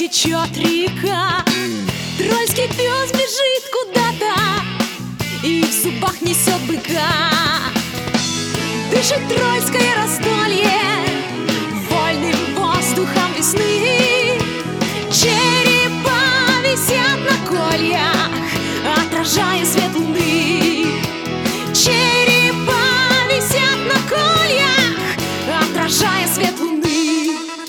течет река. Трольский пес бежит куда-то и в зубах несет быка. Дышит Трольское раздолье вольным воздухом весны. Черепа висят на кольях, отражая свет луны. Черепа висят на кольях, отражая свет луны.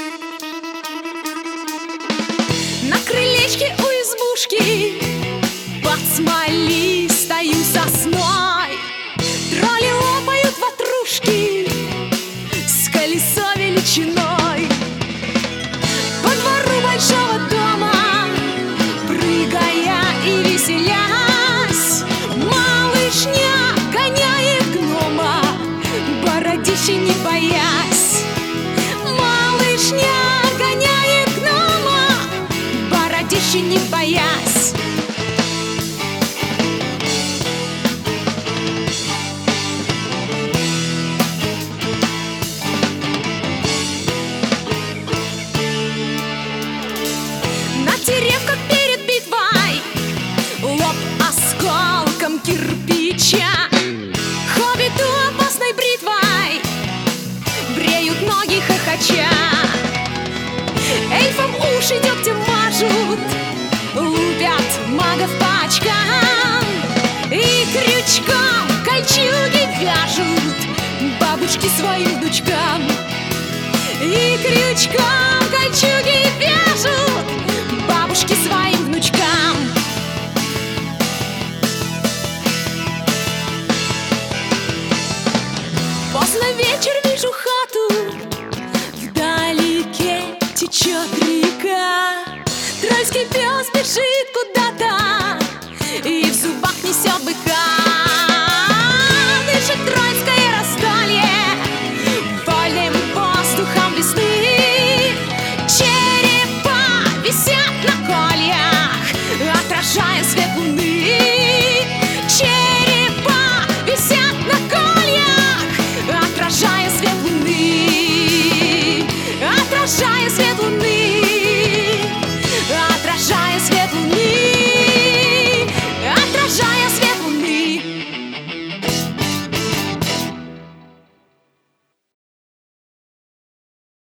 На крылечке у избушки под смолистой сосной тролли лопают ватрушки с колесо величиной. По двору большого дома, прыгая и веселясь, малышня гоняет гнома, бородищи не боясь. Малышня гоняет гнома, бородищи не боясь. На деревках перед битвой лоб осколком кирпича. Хоббиту опасной бритвой бреют ноги хохоча. Эльфам уши дегтем мажут, лупят магов пачкам и крючком кольчуги вяжут бабушки своим дочкам. И крючком